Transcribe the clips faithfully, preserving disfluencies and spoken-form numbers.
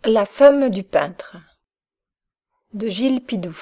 La femme du peintre de Gilles Pidou.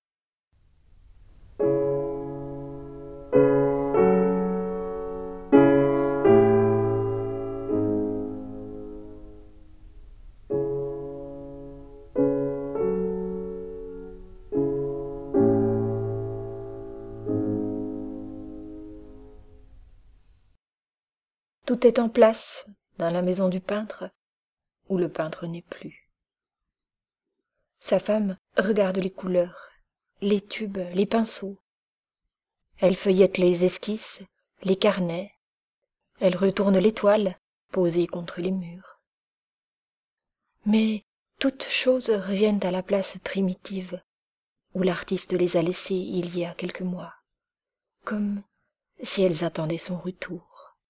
Tout est en place dans la maison du peintre, où le peintre n'est plus. Sa femme regarde les couleurs, les tubes, les pinceaux. Elle feuillette les esquisses, les carnets. Elle retourne les toiles posées contre les murs. Mais toutes choses reviennent à la place primitive où l'artiste les a laissées il y a quelques mois, comme si elles attendaient son retour.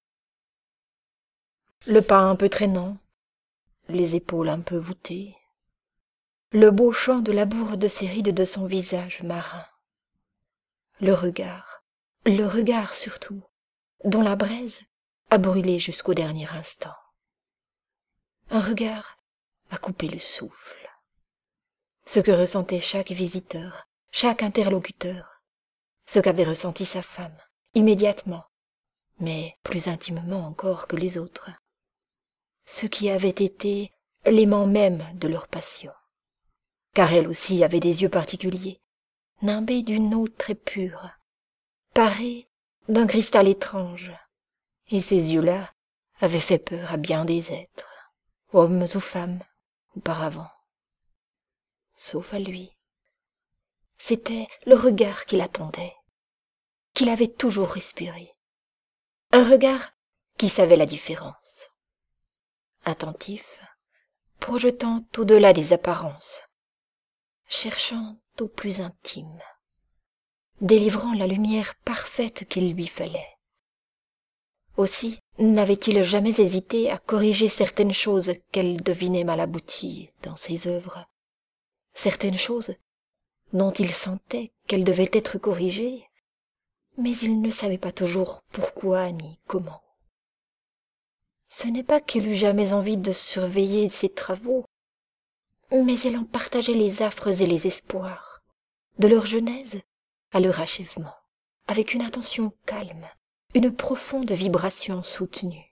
Le pas un peu traînant, les épaules un peu voûtées, le beau champ de labour de ses rides de son visage marin, le regard, le regard surtout, dont la braise a brûlé jusqu'au dernier instant. Un regard à couper le souffle. Ce que ressentait chaque visiteur, chaque interlocuteur, ce qu'avait ressenti sa femme, immédiatement, mais plus intimement encore que les autres. Ce qui avait été l'aimant même de leur passion, car elle aussi avait des yeux particuliers, nimbés d'une eau très pure, parés d'un cristal étrange, et ces yeux-là avaient fait peur à bien des êtres, hommes ou femmes, auparavant, sauf à lui. C'était le regard qu'il attendait, qu'il avait toujours respiré, un regard qui savait la différence. Attentif, projetant au-delà des apparences, cherchant au plus intime, délivrant la lumière parfaite qu'il lui fallait. Aussi n'avait-il jamais hésité à corriger certaines choses qu'elle devinait mal abouties dans ses œuvres, certaines choses dont il sentait qu'elles devaient être corrigées, mais il ne savait pas toujours pourquoi ni comment. Ce n'est pas qu'il eût jamais envie de surveiller ses travaux, mais elle en partageait les affres et les espoirs, de leur genèse à leur achèvement, avec une attention calme, une profonde vibration soutenue.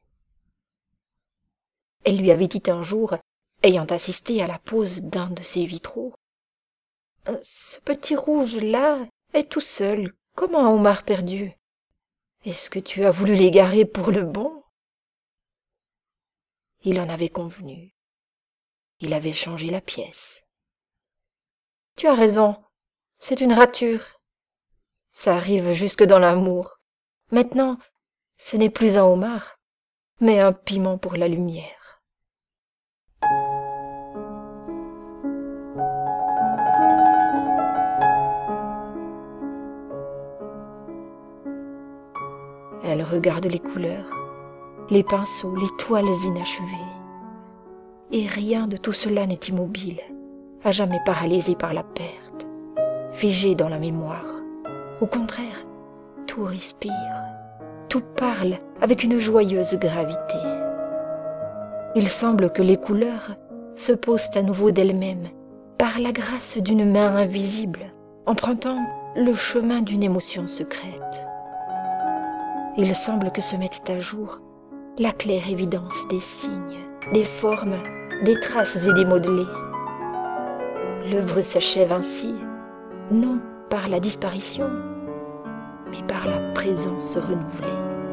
Elle lui avait dit un jour, ayant assisté à la pose d'un de ses vitraux, « Ce petit rouge-là est tout seul, comme un homard perdu. Est-ce que tu as voulu l'égarer pour le bon ?» Il en avait convenu. Il avait changé la pièce. « Tu as raison, c'est une rature. Ça arrive jusque dans l'amour. Maintenant, ce n'est plus un homard, mais un piment pour la lumière. » Elle regarde les couleurs, les pinceaux, les toiles inachevées. Et rien de tout cela n'est immobile, à jamais paralysé par la perte, figé dans la mémoire. Au contraire, tout respire, tout parle avec une joyeuse gravité. Il semble que les couleurs se posent à nouveau d'elles-mêmes, par la grâce d'une main invisible, empruntant le chemin d'une émotion secrète. Il semble que se mettent à jour la claire évidence des signes, des formes, des traces et des modelés. L'œuvre s'achève ainsi, non par la disparition, mais par la présence renouvelée.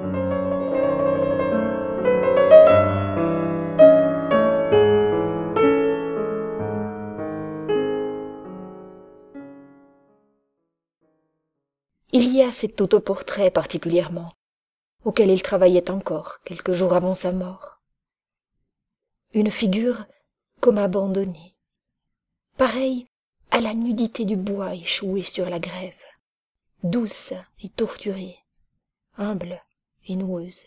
Il y a cet autoportrait particulièrement, auquel il travaillait encore quelques jours avant sa mort. Une figure comme abandonnée, pareille à la nudité du bois échoué sur la grève, douce et torturée, humble et noueuse.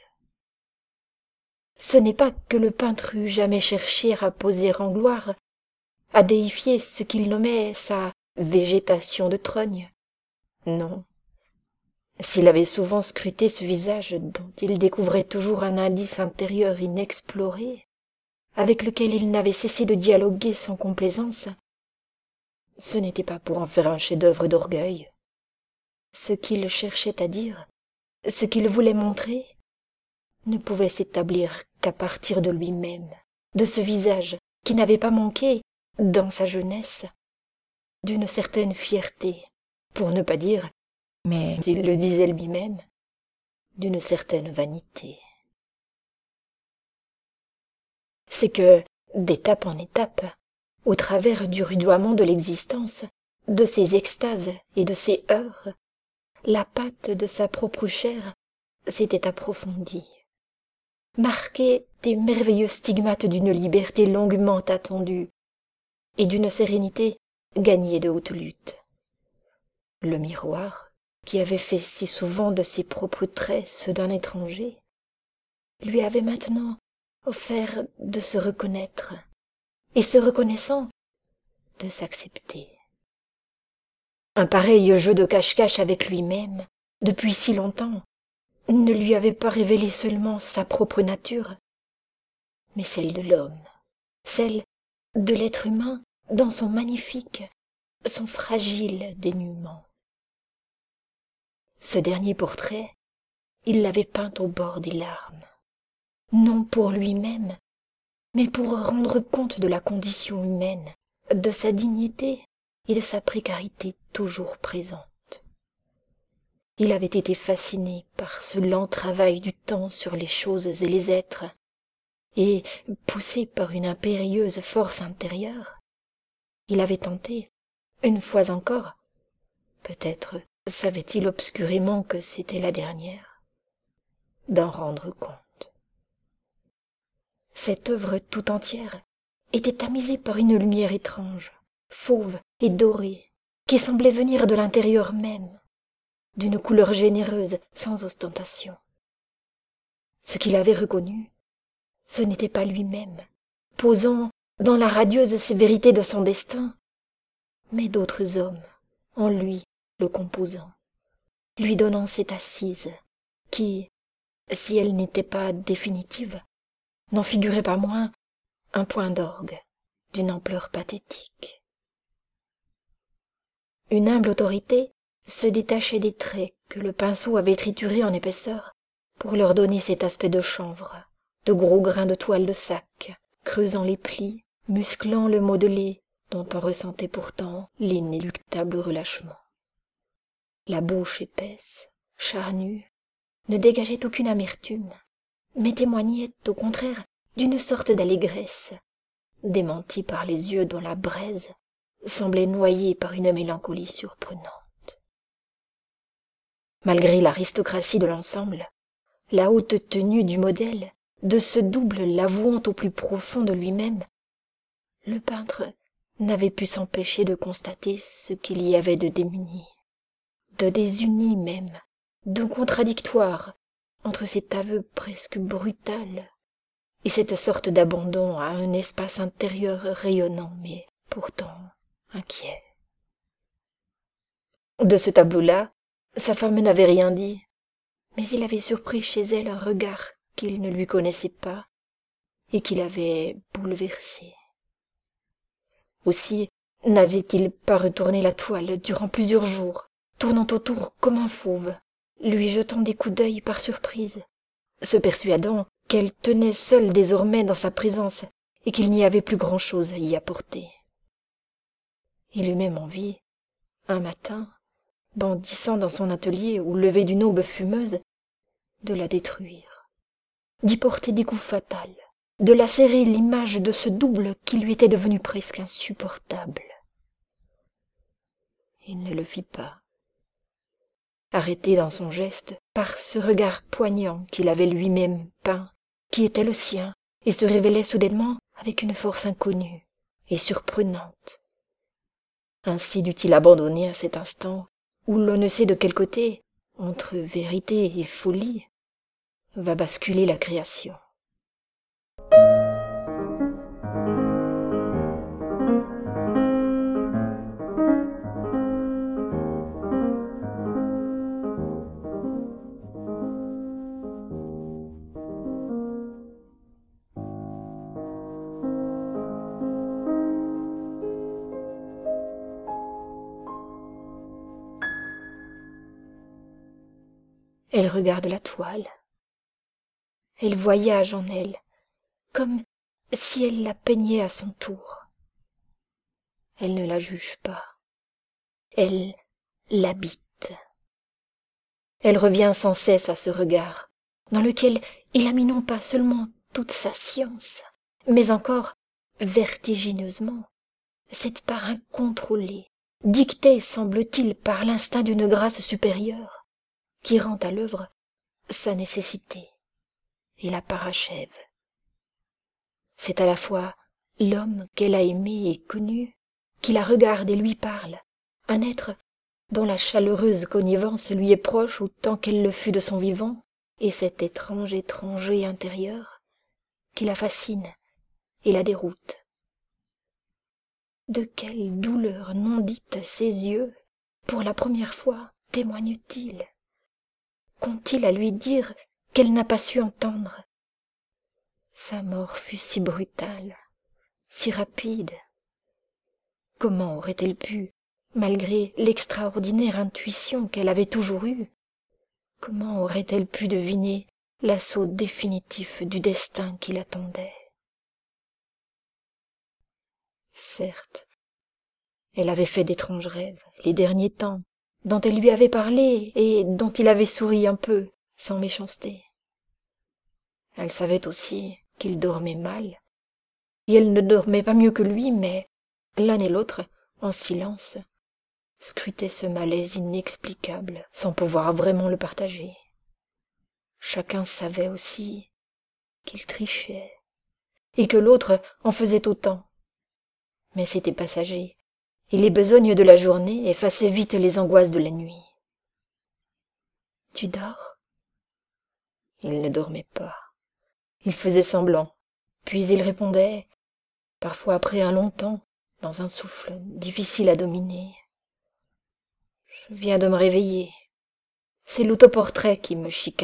Ce n'est pas que le peintre eût jamais cherché à poser en gloire, à déifier ce qu'il nommait sa végétation de trogne. Non. S'il avait souvent scruté ce visage dont il découvrait toujours un indice intérieur inexploré, avec lequel il n'avait cessé de dialoguer sans complaisance, ce n'était pas pour en faire un chef-d'œuvre d'orgueil. Ce qu'il cherchait à dire, ce qu'il voulait montrer, ne pouvait s'établir qu'à partir de lui-même, de ce visage qui n'avait pas manqué, dans sa jeunesse, d'une certaine fierté, pour ne pas dire, mais il le disait lui-même, d'une certaine vanité. C'est que, d'étape en étape, au travers du rudoiement de l'existence, de ses extases et de ses heurts, la pâte de sa propre chair s'était approfondie, marquée des merveilleux stigmates d'une liberté longuement attendue et d'une sérénité gagnée de haute lutte. Le miroir, qui avait fait si souvent de ses propres traits ceux d'un étranger, lui avait maintenant offert de se reconnaître, et se reconnaissant, de s'accepter. Un pareil jeu de cache-cache avec lui-même, depuis si longtemps, ne lui avait pas révélé seulement sa propre nature, mais celle de l'homme, celle de l'être humain dans son magnifique, son fragile dénuement. Ce dernier portrait, il l'avait peint au bord des larmes, non pour lui-même, mais pour rendre compte de la condition humaine, de sa dignité et de sa précarité toujours présente. Il avait été fasciné par ce lent travail du temps sur les choses et les êtres, et, poussé par une impérieuse force intérieure, il avait tenté, une fois encore, peut-être savait-il obscurément que c'était la dernière, d'en rendre compte. Cette œuvre tout entière était tamisée par une lumière étrange, fauve et dorée, qui semblait venir de l'intérieur même, d'une couleur généreuse sans ostentation. Ce qu'il avait reconnu, ce n'était pas lui-même, posant dans la radieuse sévérité de son destin, mais d'autres hommes, en lui le composant, lui donnant cette assise qui, si elle n'était pas définitive, n'en figurait pas moins un point d'orgue d'une ampleur pathétique. Une humble autorité se détachait des traits que le pinceau avait triturés en épaisseur pour leur donner cet aspect de chanvre, de gros grains de toile de sac, creusant les plis, musclant le modelé dont on ressentait pourtant l'inéluctable relâchement. La bouche épaisse, charnue, ne dégageait aucune amertume, mais témoignait au contraire d'une sorte d'allégresse, démentie par les yeux dont la braise semblait noyée par une mélancolie surprenante. Malgré l'aristocratie de l'ensemble, la haute tenue du modèle, de ce double l'avouant au plus profond de lui-même, le peintre n'avait pu s'empêcher de constater ce qu'il y avait de démuni, de désuni même, de contradictoire entre cet aveu presque brutal et cette sorte d'abandon à un espace intérieur rayonnant mais pourtant inquiet. De ce tableau-là, sa femme n'avait rien dit, mais il avait surpris chez elle un regard qu'il ne lui connaissait pas et qui l'avait bouleversé. Aussi n'avait-il pas retourné la toile durant plusieurs jours, tournant autour comme un fauve, lui jetant des coups d'œil par surprise, se persuadant qu'elle tenait seule désormais dans sa présence et qu'il n'y avait plus grand-chose à y apporter. Il eut même envie, un matin, bondissant dans son atelier au lever d'une aube fumeuse, de la détruire, d'y porter des coups fatals, de lacérer l'image de ce double qui lui était devenu presque insupportable. Il ne le fit pas, arrêté dans son geste par ce regard poignant qu'il avait lui-même peint, qui était le sien, et se révélait soudainement avec une force inconnue et surprenante. Ainsi dut-il abandonner à cet instant où l'on ne sait de quel côté, entre vérité et folie, va basculer la création. Elle regarde la toile. Elle voyage en elle, comme si elle la peignait à son tour. Elle ne la juge pas. Elle l'habite. Elle revient sans cesse à ce regard, dans lequel il a mis non pas seulement toute sa science, mais encore, vertigineusement, cette part incontrôlée, dictée, semble-t-il, par l'instinct d'une grâce supérieure, qui rend à l'œuvre sa nécessité et la parachève. C'est à la fois l'homme qu'elle a aimé et connu, qui la regarde et lui parle, un être dont la chaleureuse connivence lui est proche autant qu'elle le fut de son vivant, et cet étrange étranger intérieur qui la fascine et la déroute. De quelle douleur non dite ses yeux, pour la première fois, témoignent-ils? Qu'ont-ils à lui dire qu'elle n'a pas su entendre? Sa mort fut si brutale, si rapide. Comment aurait-elle pu, malgré l'extraordinaire intuition qu'elle avait toujours eue, comment aurait-elle pu deviner l'assaut définitif du destin qui l'attendait? Certes, elle avait fait d'étranges rêves, les derniers temps, dont elle lui avait parlé et dont il avait souri un peu, sans méchanceté. Elle savait aussi qu'il dormait mal, et elle ne dormait pas mieux que lui, mais l'un et l'autre, en silence, scrutaient ce malaise inexplicable, sans pouvoir vraiment le partager. Chacun savait aussi qu'il trichait, et que l'autre en faisait autant. Mais c'était passager, et les besognes de la journée effaçaient vite les angoisses de la nuit. « Tu dors ?» Il ne dormait pas. Il faisait semblant, puis il répondait, parfois après un long temps, dans un souffle difficile à dominer. « Je viens de me réveiller. C'est l'autoportrait qui me chicane. »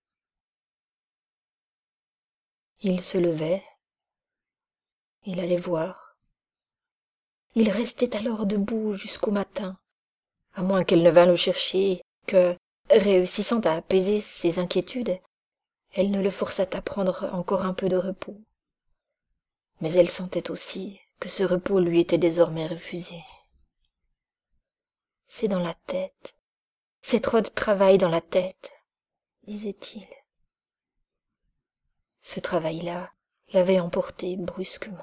Il se levait. Il allait voir. Il restait alors debout jusqu'au matin, à moins qu'elle ne vînt le chercher, que, réussissant à apaiser ses inquiétudes, elle ne le forçât à prendre encore un peu de repos. Mais elle sentait aussi que ce repos lui était désormais refusé. « C'est dans la tête, c'est trop de travail dans la tête, » disait-il. Ce travail-là l'avait emporté brusquement.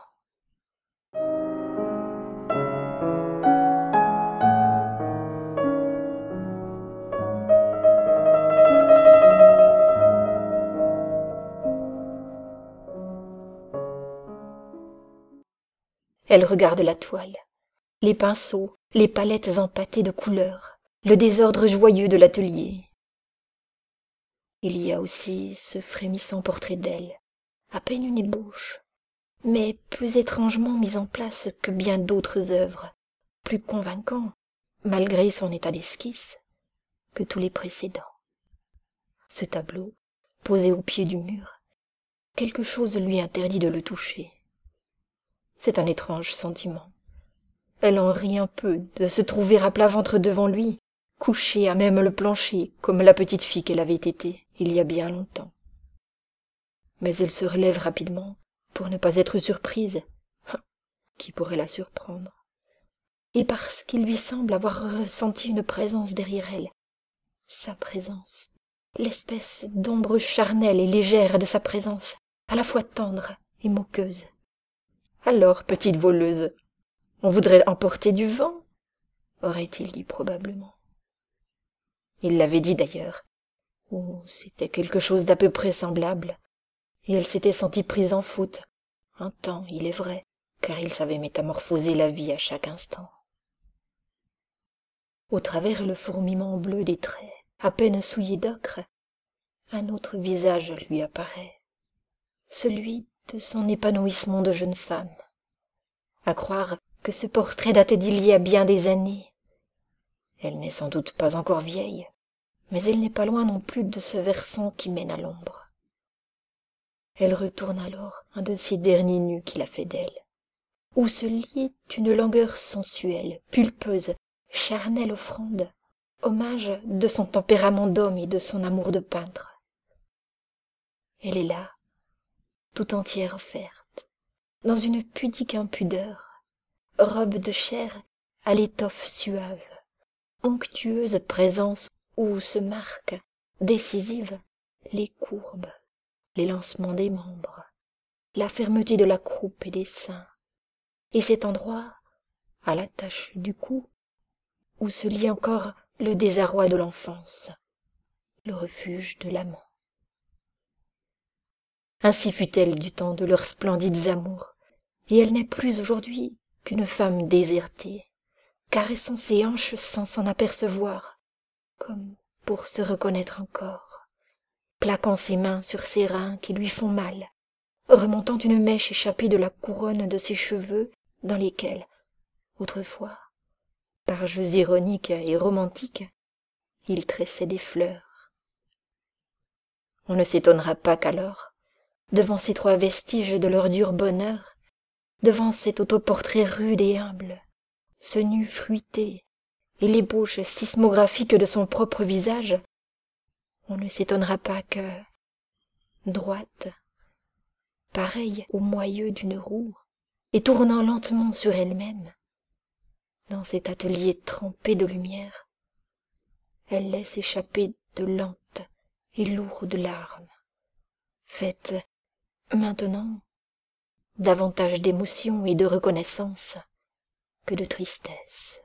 Elle regarde la toile, les pinceaux, les palettes empâtées de couleurs, le désordre joyeux de l'atelier. Il y a aussi ce frémissant portrait d'elle, à peine une ébauche, mais plus étrangement mis en place que bien d'autres œuvres, plus convaincant, malgré son état d'esquisse, que tous les précédents. Ce tableau, posé au pied du mur, quelque chose lui interdit de le toucher. C'est un étrange sentiment. Elle en rit un peu de se trouver à plat ventre devant lui, couchée à même le plancher, comme la petite fille qu'elle avait été il y a bien longtemps. Mais elle se relève rapidement, pour ne pas être surprise. Qui pourrait la surprendre? Et parce qu'il lui semble avoir ressenti une présence derrière elle, sa présence, l'espèce d'ombre charnelle et légère de sa présence, à la fois tendre et moqueuse. « Alors, petite voleuse, on voudrait emporter du vent ?» aurait-il dit probablement. Il l'avait dit d'ailleurs, ou c'était quelque chose d'à peu près semblable, et elle s'était sentie prise en faute, un temps, il est vrai, car il savait métamorphoser la vie à chaque instant. Au travers le fourmillement bleu des traits, à peine souillés d'ocre, un autre visage lui apparaît, celui de son épanouissement de jeune femme. À croire que ce portrait datait d'il y a bien des années. Elle n'est sans doute pas encore vieille, mais elle n'est pas loin non plus de ce versant qui mène à l'ombre. Elle retourne alors un de ces derniers nus qu'il a fait d'elle, où se lie une langueur sensuelle, pulpeuse, charnelle offrande, hommage de son tempérament d'homme et de son amour de peintre. Elle est là, tout entière offerte, dans une pudique impudeur, robe de chair à l'étoffe suave, onctueuse présence où se marquent, décisives, les courbes, les lancements des membres, la fermeté de la croupe et des seins, et cet endroit, à la tache du cou, où se lie encore le désarroi de l'enfance, le refuge de l'amant. Ainsi fut-elle du temps de leurs splendides amours, et elle n'est plus aujourd'hui qu'une femme désertée, caressant ses hanches sans s'en apercevoir, comme pour se reconnaître encore, plaquant ses mains sur ses reins qui lui font mal, remontant une mèche échappée de la couronne de ses cheveux dans lesquels, autrefois, par jeux ironiques et romantiques, il tressait des fleurs. On ne s'étonnera pas qu'alors, devant ces trois vestiges de leur dur bonheur, devant cet autoportrait rude et humble, ce nu fruité et l'ébauche sismographique de son propre visage, on ne s'étonnera pas que, droite, pareille au moyeu d'une roue, et tournant lentement sur elle-même, dans cet atelier trempé de lumière, elle laisse échapper de lentes et lourdes larmes, faites maintenant davantage d'émotion et de reconnaissance que de tristesse.